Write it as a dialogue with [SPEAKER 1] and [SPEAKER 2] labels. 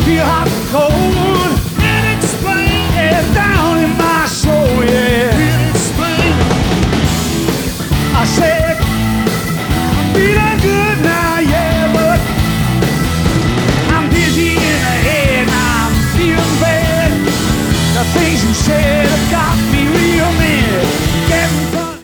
[SPEAKER 1] feel hot and cold. Can't explain. Yeah, down in my soul, yeah. Can't explain. I said, I'm feeling good now, yeah, but I'm dizzy in the head and I'm feeling bad. The things you say